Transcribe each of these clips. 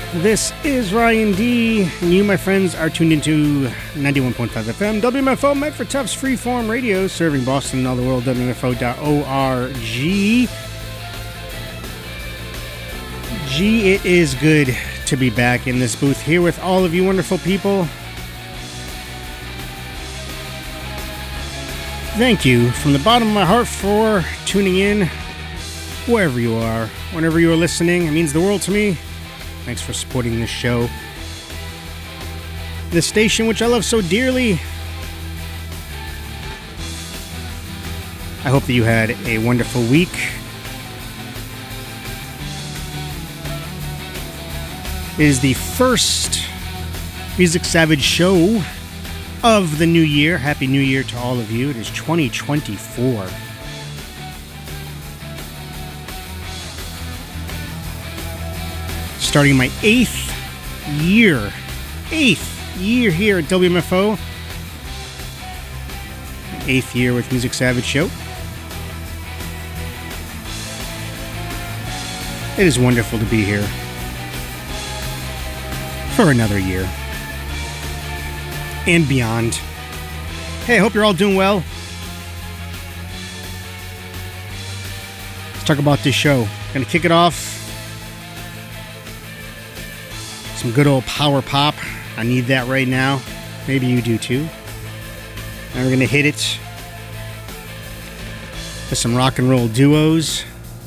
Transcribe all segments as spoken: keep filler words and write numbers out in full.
This is Ryan D, and you, my friends, are tuned into ninety-one point five F M, W M F O, Medford Tufts Freeform Radio, serving Boston and all the world, W M F O dot org. Gee, it is good to be back in this booth here with all of you wonderful people. Thank you from the bottom of my heart for tuning in, wherever you are, whenever you are listening. It means the world to me. Thanks for supporting this show. This station, which I love so dearly. I hope that you had a wonderful week. It is the first Music Savage show of the new year. Happy New Year to all of you. It is twenty twenty-four. Starting my eighth year, eighth year here at W M F O. Eighth year with Music Savage Show. It is wonderful to be here for another year and beyond. Hey, I hope you're all doing well. Let's talk about this show. Gonna kick it off. Some good old power pop. I need that right now. Maybe you do too. And we're going to hit it with some rock and roll duos.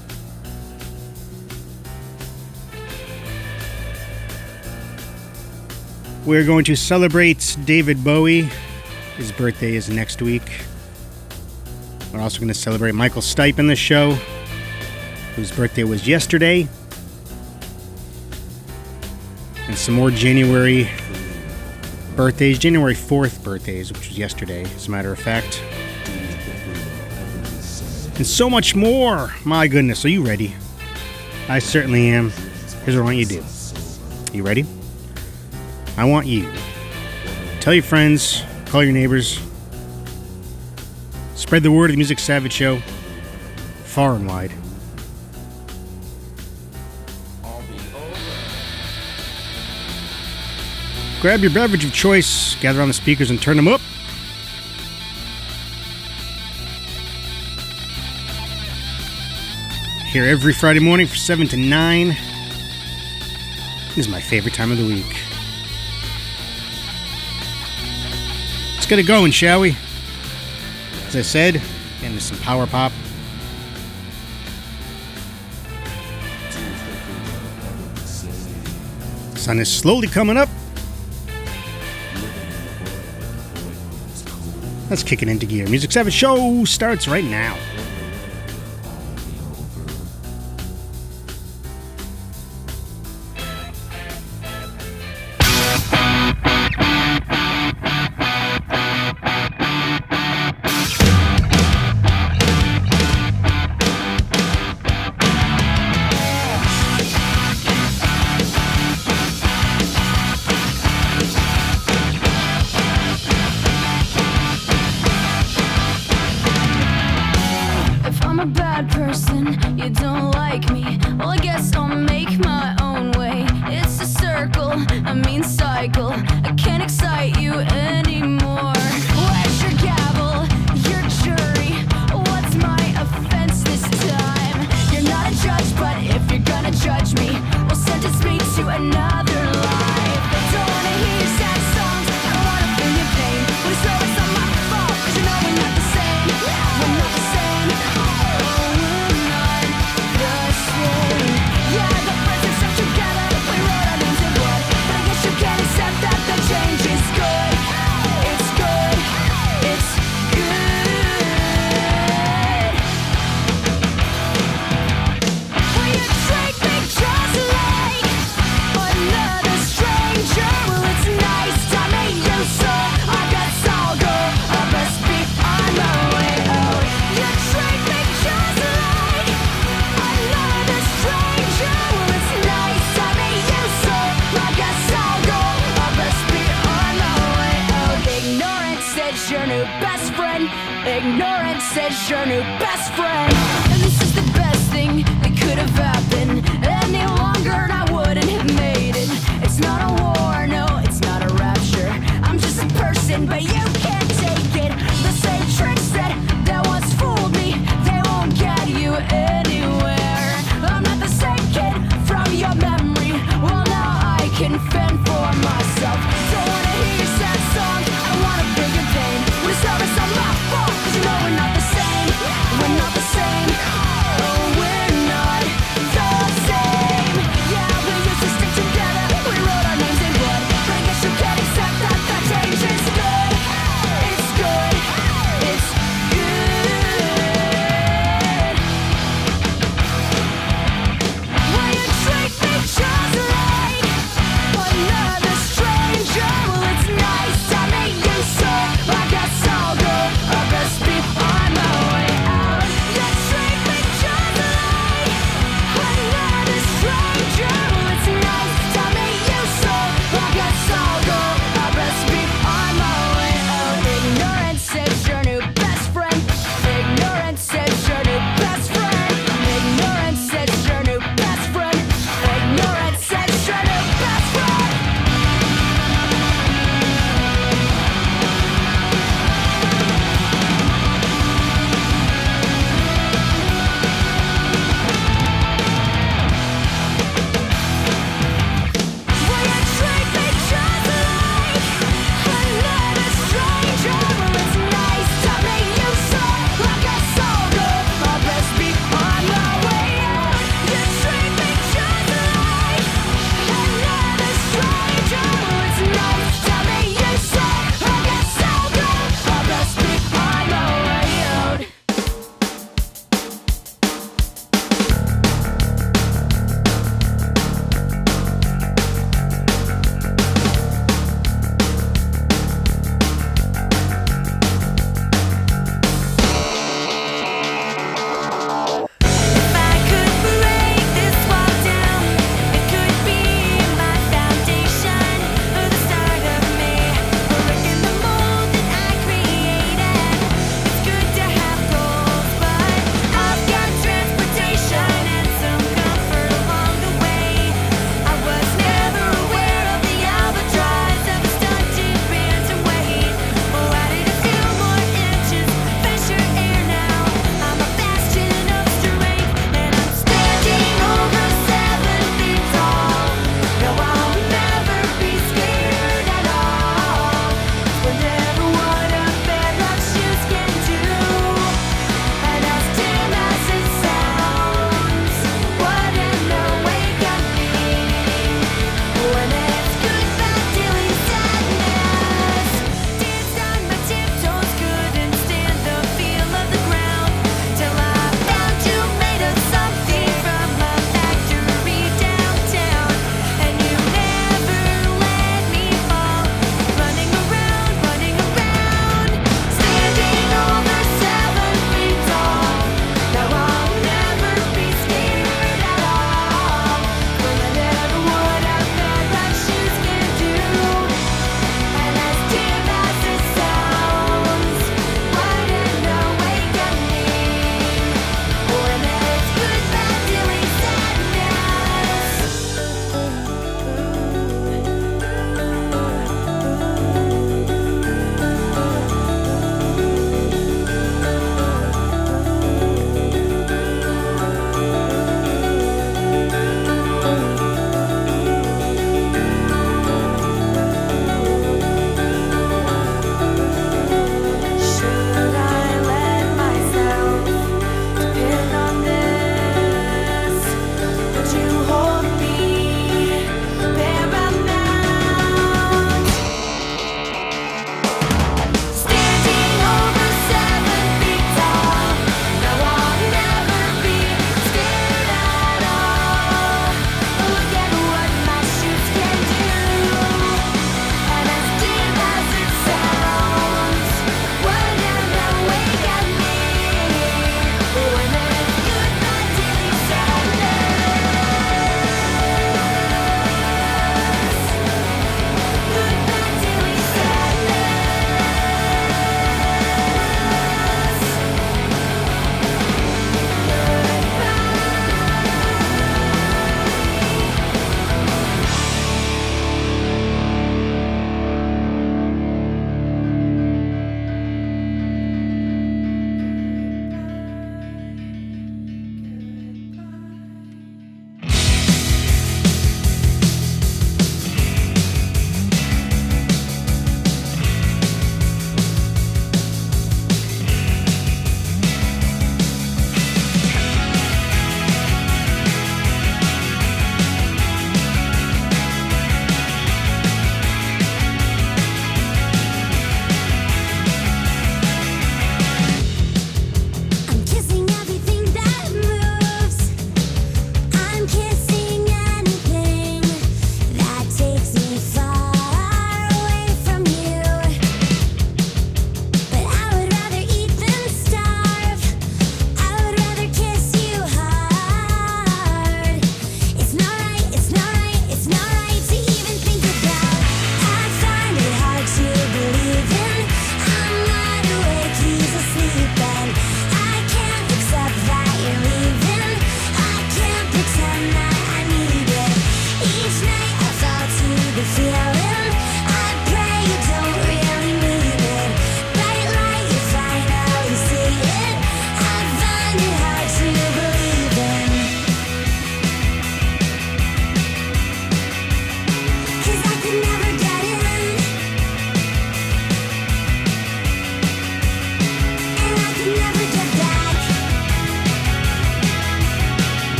We're going to celebrate David Bowie. His birthday is next week. We're also going to celebrate Michael Stipe in the show, whose birthday was yesterday. And some more January birthdays, January fourth birthdays, which was yesterday, as a matter of fact. And so much more. My goodness, are you ready? I certainly am. Here's what I want you to do. You ready? I want you to tell your friends, call your neighbors, spread the word of the Music Savage Show far and wide. Grab your beverage of choice, gather on the speakers, and turn them up. Here every Friday morning from seven to nine. This is my favorite time of the week. Let's get it going, shall we? As I said, into some power pop. The sun is slowly coming up. Let's kick it into gear. Music Savage Show starts right now. Ignorance is your new best friend. And this is the best thing that could have happened. Any longer and I wouldn't have made it.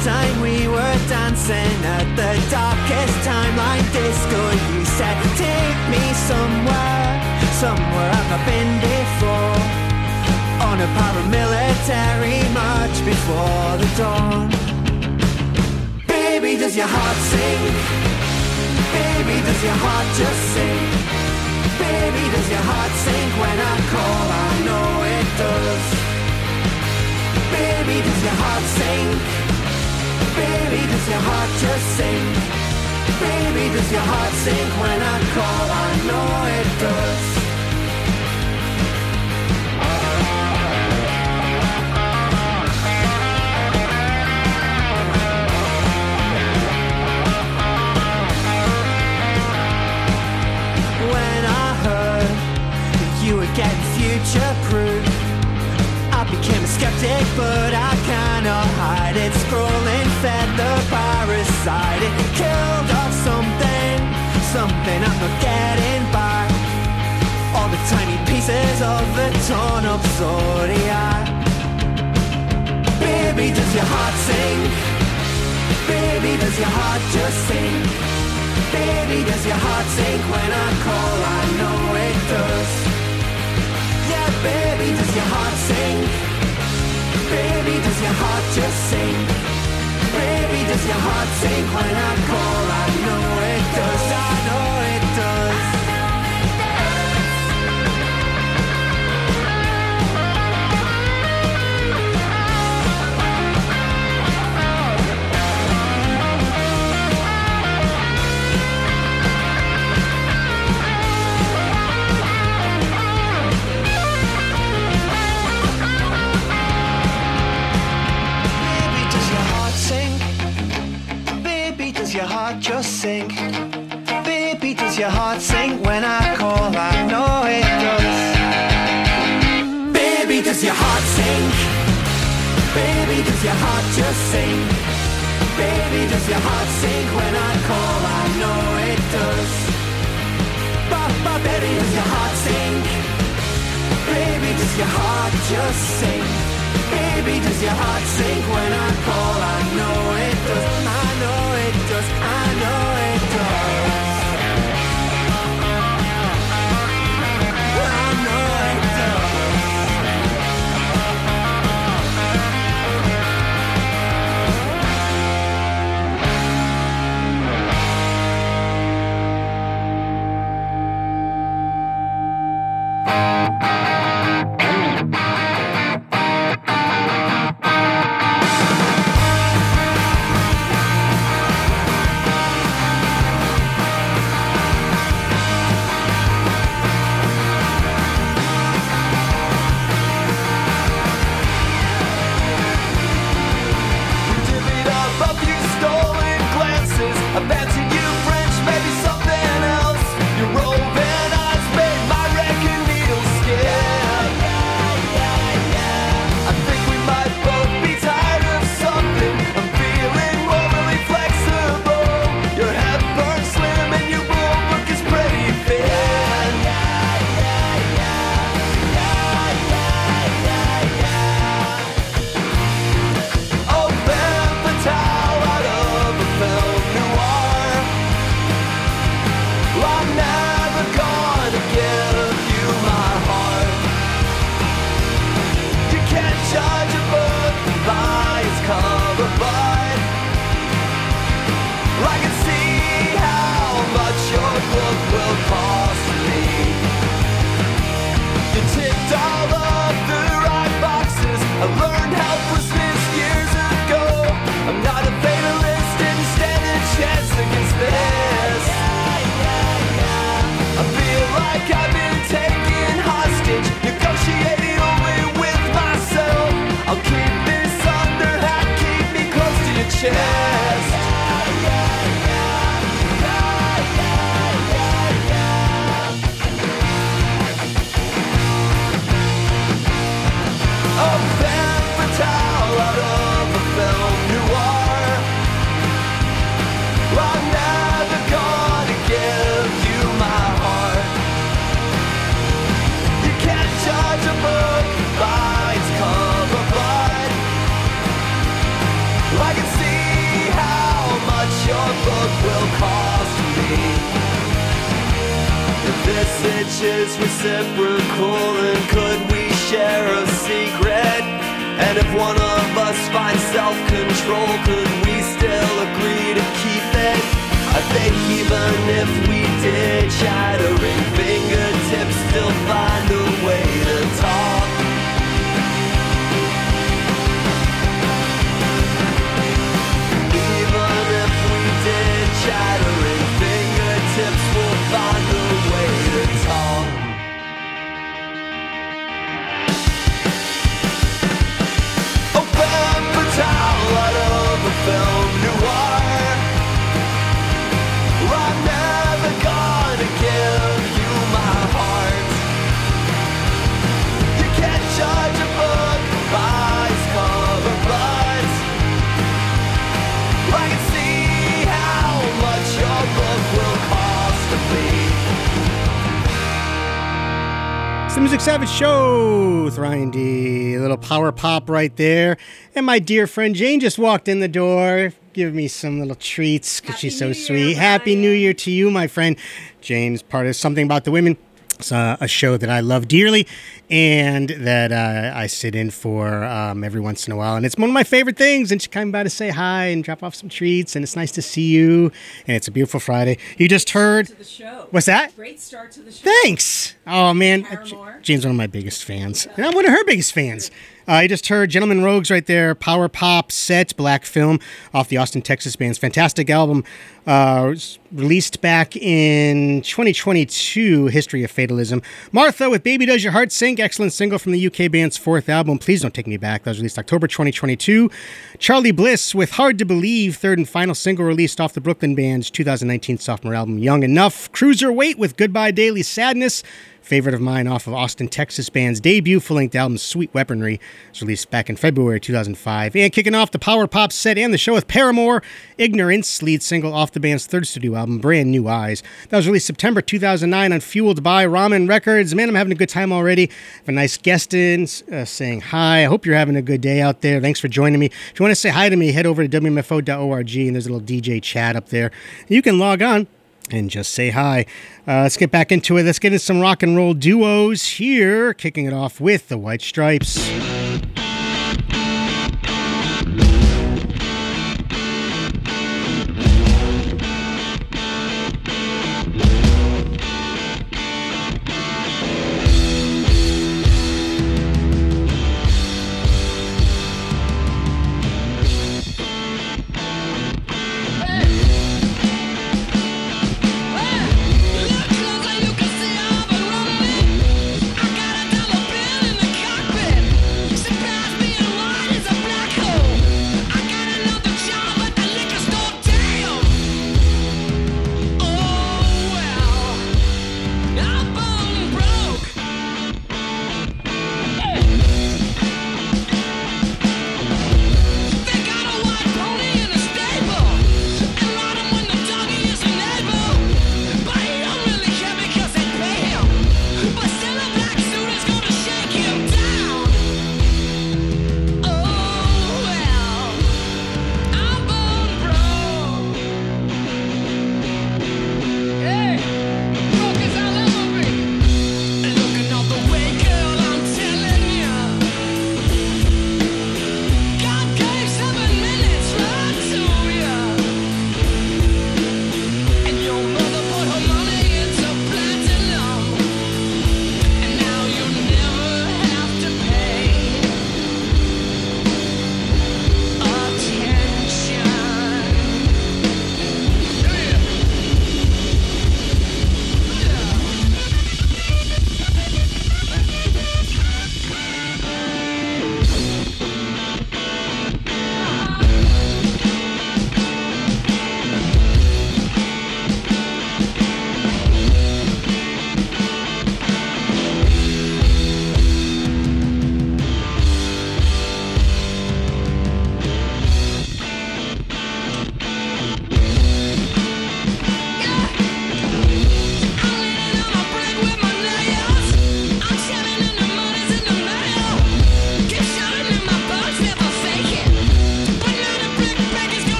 last time we were dancing at the darkest timeline disco. You said, take me somewhere, somewhere I've not been before, on a paramilitary march before the dawn. Baby, does your heart sing? Baby, does your heart just sing? Baby, does your heart sink when I call? I know it does. Baby, does your heart sink? Baby, does your heart just sing? Baby, does your heart sink when I call? I know it does. When I heard that you were getting future-proof, I became a skeptic, but I cannot hide it. Scrolling fed the parasite. It killed off something, something I'm not getting back. All the tiny pieces of the torn up zodiac. Baby, does your heart sing? Baby, does your heart just sing? Baby, does your heart sink when I call? I know it does. Yeah, baby, does your heart sing? Baby, does your heart just sing? Baby, does your heart sink when I call? I know it does, I know it does. Does your heart just sink? Baby, does your heart sink when I call? I know it does. Baby, does your heart sink? Baby, does your heart just sink? Baby, does your heart sink when I call? I know it does. But, but baby, does your heart sink? Baby, does your heart just sink? Baby, does your heart sink when I call? I know it does, I know it does, I know it does. I know it does. is reciprocal, and could we share a secret? And if one of us finds self-control, could we still agree to keep it? I think even if we did, chattering fingertips still find a way to talk. Even if we did, chattering fingertips will find a way to talk. Open fatal out of a film noir. I'm never gonna give you my heart. You can't judge a book by its cover, but I can see how much your book will cost to me. It's the Music Savage Show with Ryan D. A little power pop right there. And my dear friend Jane just walked in the door, give me some little treats because she's so New sweet. Year, Happy Ryan. New Year to you, my friend. Jane's part of Something About the Women. It's uh, a show that I love dearly and that uh, I sit in for um, every once in a while. And it's one of my favorite things. And she came by to say hi and drop off some treats. And it's nice to see you. And it's a beautiful Friday. You just heard... To the show. What's that? Great start to the show. Thanks. Oh, man. Paramore. Jane's one of my biggest fans. And I'm one of her biggest fans. Uh, I just heard Gentlemen Rogues right there, power pop set, black film off the Austin, Texas band's fantastic album, uh, was released back in twenty twenty-two, History of Fatalism. Martha with Baby Does Your Heart Sink, excellent single from the U K band's fourth album, Please Don't Take Me Back. That was released October twenty twenty-two. Charlie Bliss with Hard to Believe, third and final single released off the Brooklyn band's two thousand nineteen sophomore album, Young Enough. Cruiserweight with Goodbye Daily Sadness, favorite of mine off of Austin, Texas band's debut full-length album, Sweet Weaponry. It was released back in February two thousand five. And kicking off the power pop set and the show with Paramore, Ignorance, lead single off the band's third studio album, Brand New Eyes. That was released September two thousand nine on Fueled by Ramen Records. Man, I'm having a good time already. I have a nice guest in uh, saying hi. I hope you're having a good day out there. Thanks for joining me. If you want to say hi to me, head over to W M F O dot org and there's a little D J chat up there. You can log on and just say hi. Uh, let's get back into it. Let's get into some rock and roll duos here. Kicking it off with the White Stripes. Look closer, you can see I've been running. I got a dollar bill in the cockpit.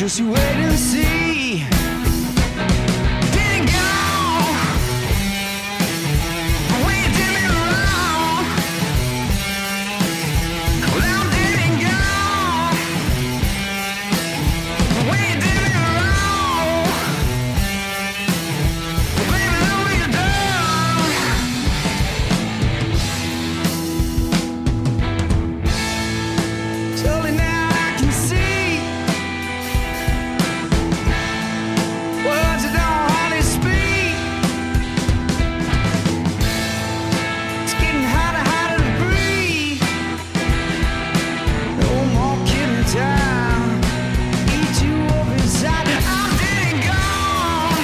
Just you wait and see. Didn't go the way you did me wrong. Well, didn't go the way you did me wrong. Baby, look what you done. Slowly now I can see. Words that don't hardly speak. It's getting harder, harder to breathe. No more killing time. Eat you up inside. I'm dead and gone.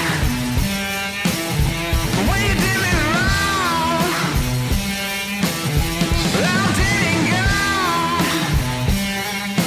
The way you did me wrong. I'm dead and gone.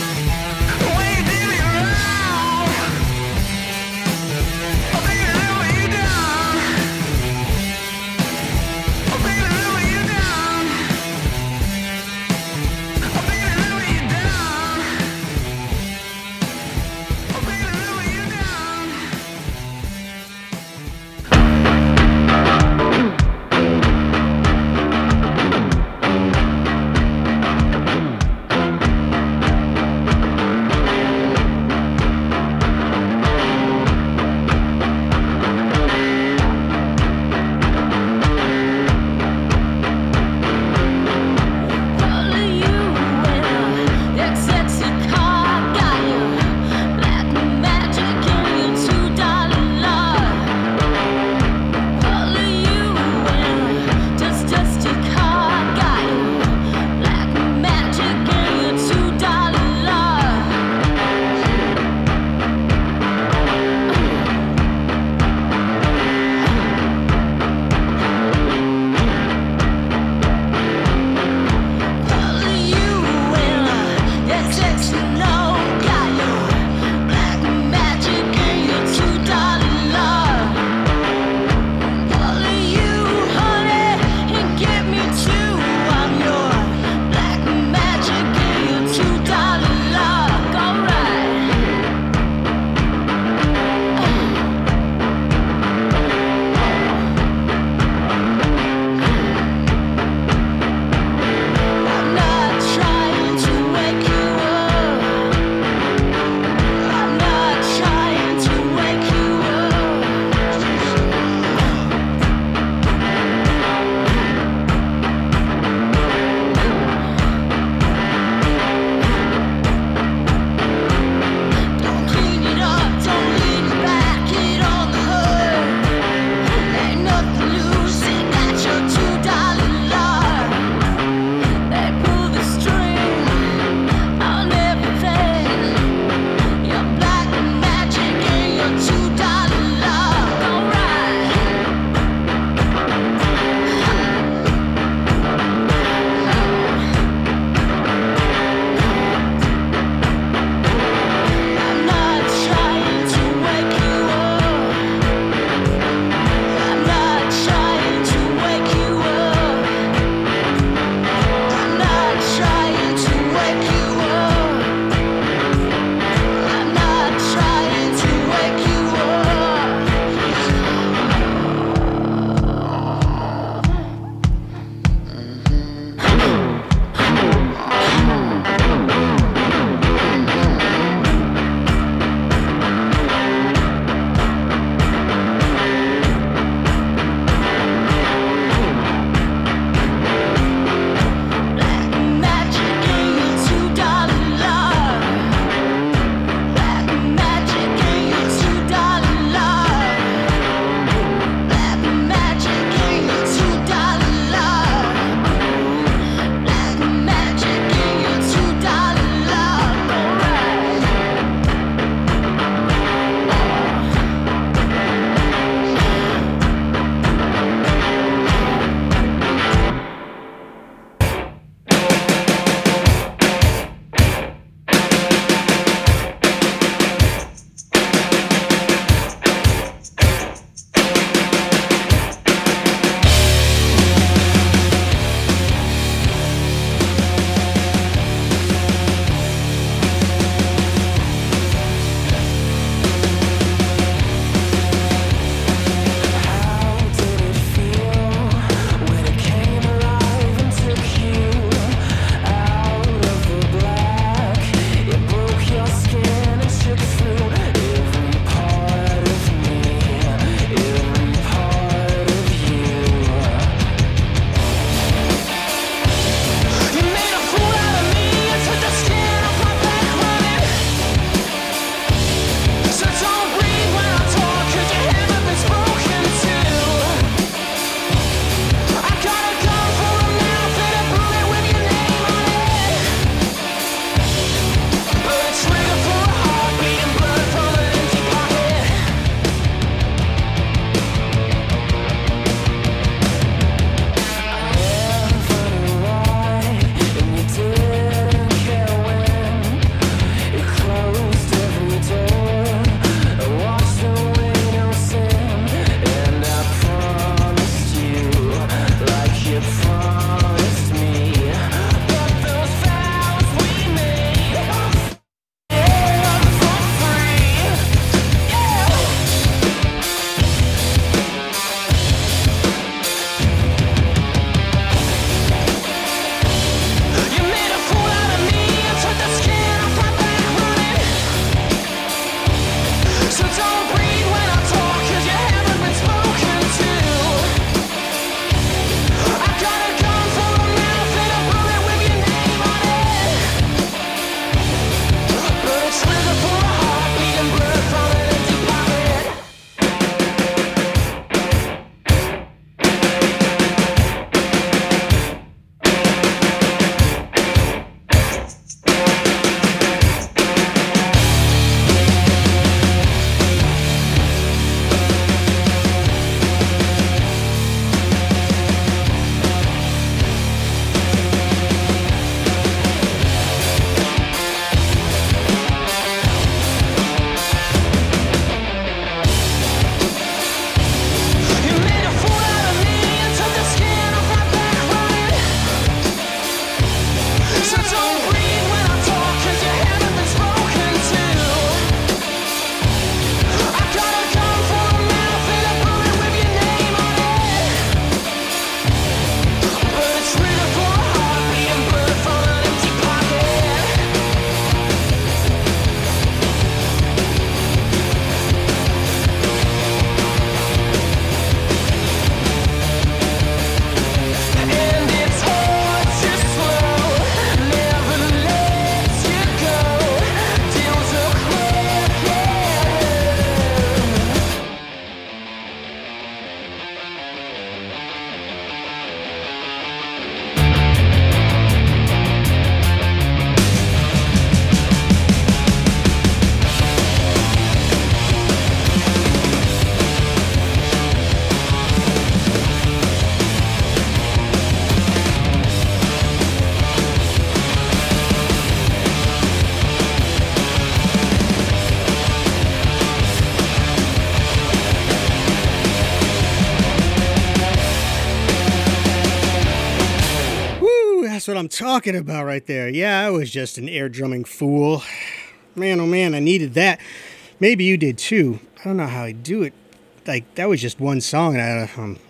That's what I'm talking about right there. Yeah, I was just an air drumming fool. Man, oh man, I needed that. Maybe you did too. I don't know how I do it. Like, that was just one song. And I, um,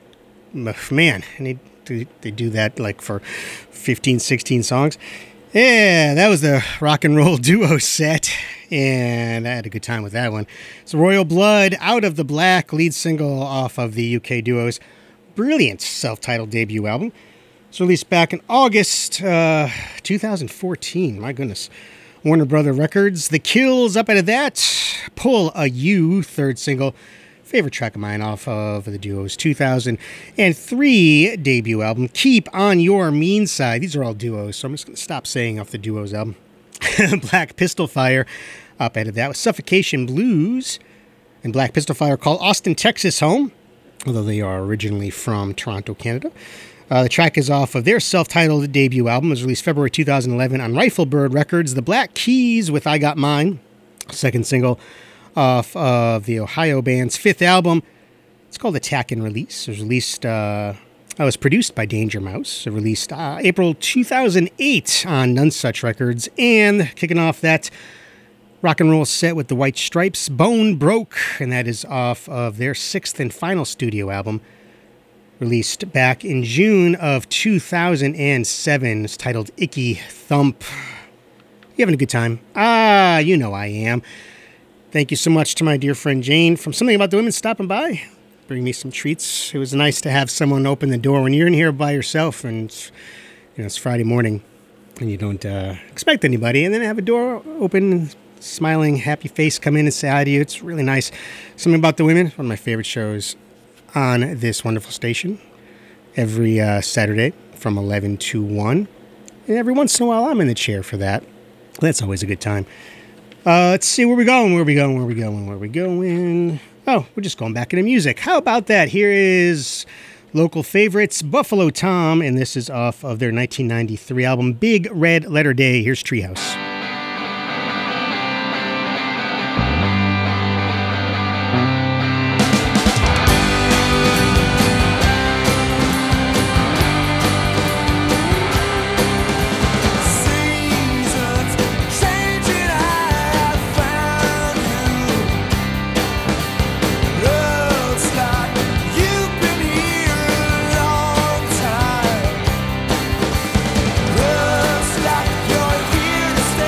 man, I need to, to do that like for fifteen, sixteen songs. Yeah, that was the rock and roll duo set. And I had a good time with that one. It's Royal Blood, Out of the Black, lead single off of the U K duo's brilliant self-titled debut album. It's released back in August uh, two thousand fourteen. My goodness. Warner Brother Records. The Kills, up out of that. Pull a U, third single. Favorite track of mine off of the duo's two thousand three debut album. Keep on Your Mean Side. These are all duos, so I'm just going to stop saying off the duo's album. Black Pistol Fire, up out of that. With Suffocation Blues. And Black Pistol Fire called Austin, Texas home, although they are originally from Toronto, Canada. Uh, the track is off of their self-titled debut album. It was released February two thousand eleven on Riflebird Records. The Black Keys with I Got Mine, second single off of the Ohio band's fifth album. It's called Attack and Release. It was released, uh, it was produced by Danger Mouse. It released uh, April two thousand eight on None Such Records. And kicking off that rock and roll set with the White Stripes, Bone Broke, and that is off of their sixth and final studio album, released back in June of two thousand seven. It's titled Icky Thump. You having a good time? Ah, you know I am. Thank you so much to my dear friend Jane from Something About the Women stopping by, bring me some treats. It was nice to have someone open the door when you're in here by yourself, and you know it's Friday morning, and you don't uh, expect anybody, and then have a door open, and smiling, happy face come in and say hi to you. It's really nice. Something About the Women, one of my favorite shows on this wonderful station, every uh, Saturday from eleven to one. And every once in a while, I'm in the chair for that. That's always a good time. Uh, let's see, where we going, where we going, where we going, where we going. Oh, we're just going back into music. How about that? Here is local favorites, Buffalo Tom, and this is off of their nineteen ninety-three album, Big Red Letter Day. Here's Treehouse. Looks like you're here to stay.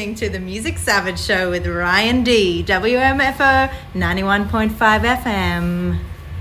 listening to the Music Savage Show with Ryan D, W M F O ninety-one point five F M.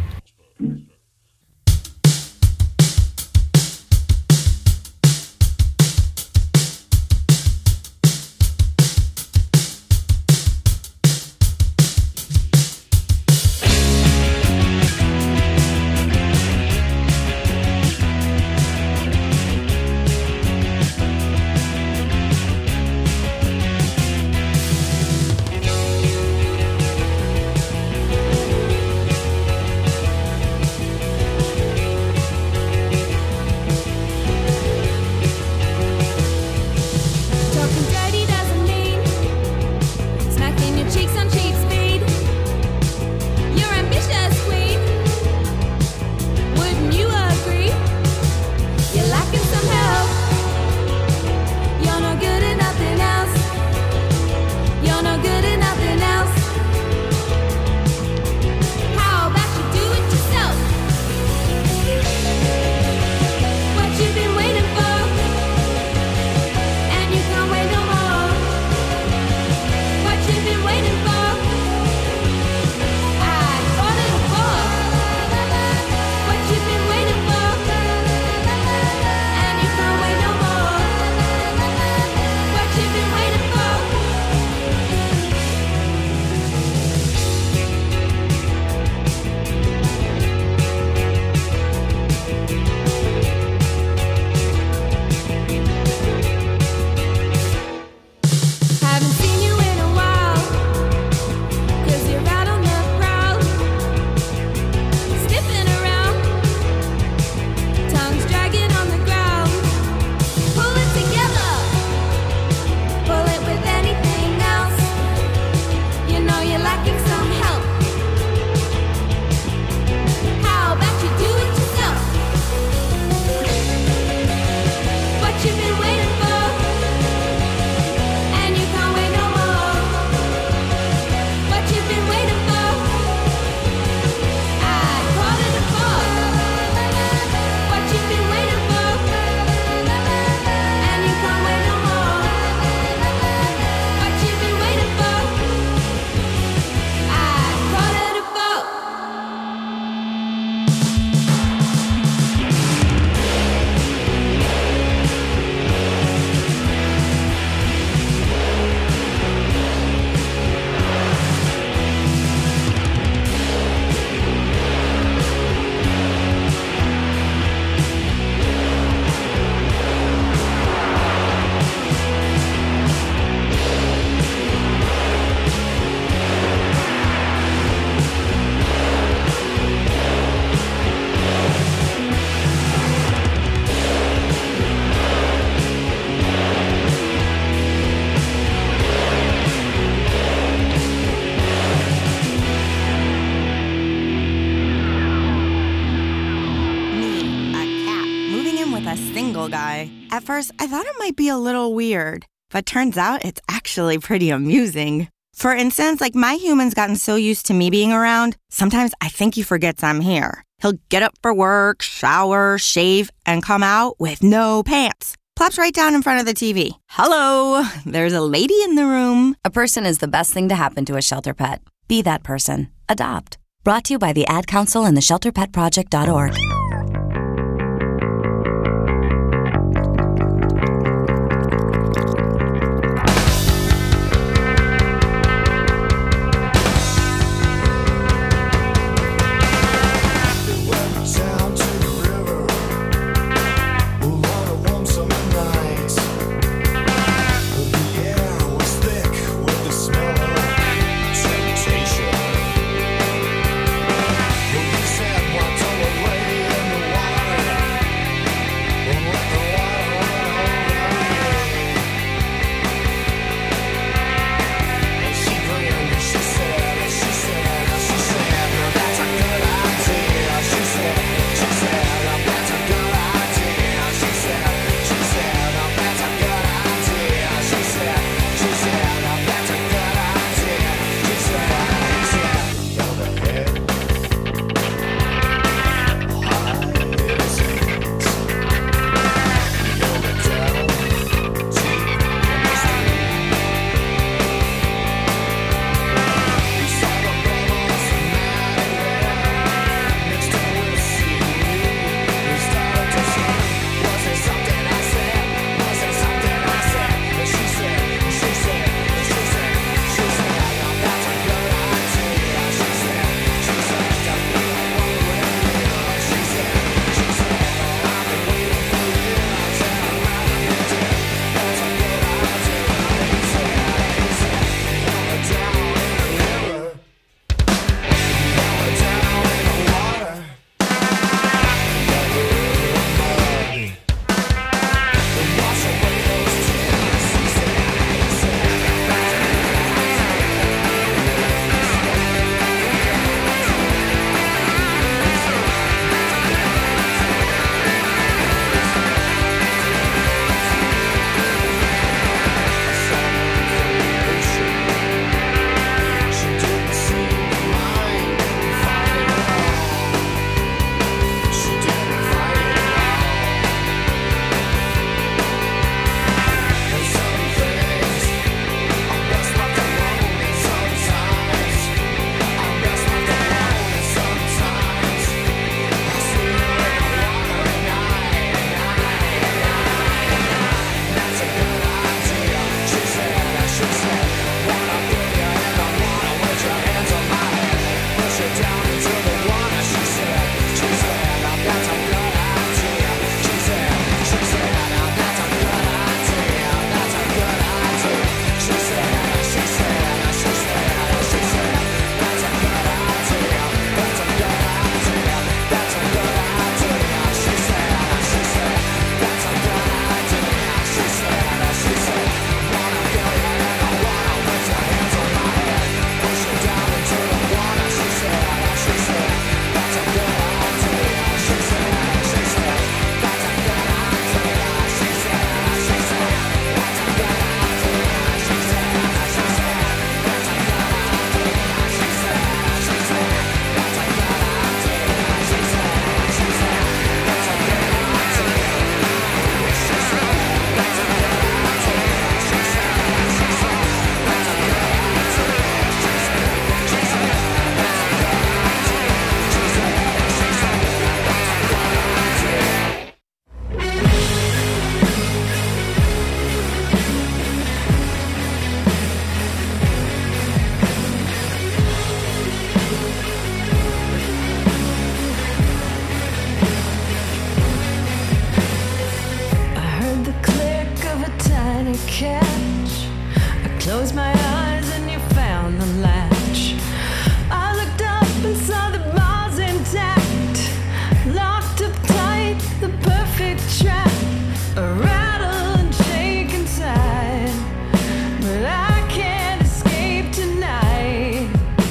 Guy. At first, I thought it might be a little weird, but turns out it's actually pretty amusing. For instance, like my human's gotten so used to me being around, sometimes I think he forgets I'm here. He'll get up for work, shower, shave, and come out with no pants. Plops right down in front of the T V. Hello, there's a lady in the room. A person is the best thing to happen to a shelter pet. Be that person. Adopt. Brought to you by the Ad Council and the shelter pet project dot org. Temptation. Well, he said, walked all the way. Close my eyes and you found the latch. I looked up and saw the bars intact, locked up tight, the perfect trap. A rattle and shake inside, but I can't escape tonight.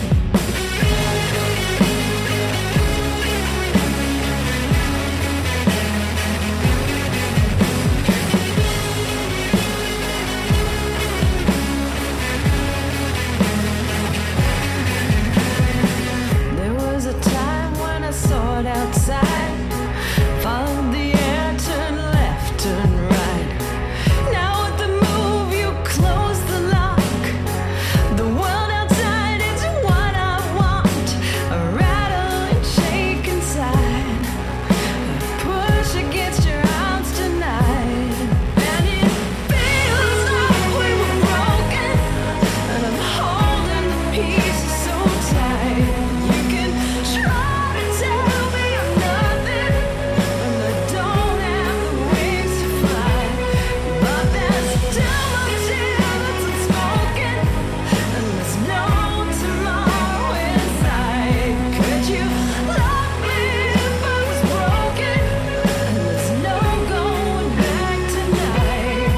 There was a time when I saw it outside, followed the air, turned left, turned right. Now with the move you close the lock. The world outside is what I want. A rattle and shake inside, a push against your arms tonight. And it feels like we were broken, and I'm holding the pieces so tight. You can try to tell me I'm nothing, and I don't have the wings to fly, but there's still much here that's unspoken, and there's no tomorrow inside. Could you love me if I was broken? And there's no going back tonight.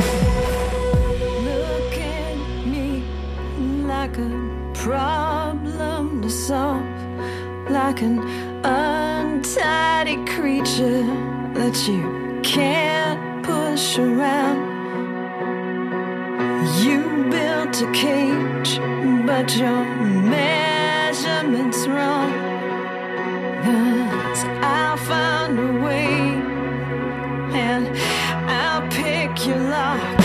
Look at me like a problem to solve, like an untidy creature that you can't push around. You built a cage, but your measurement's wrong. 'Cause I'll find a way, and I'll pick your lock,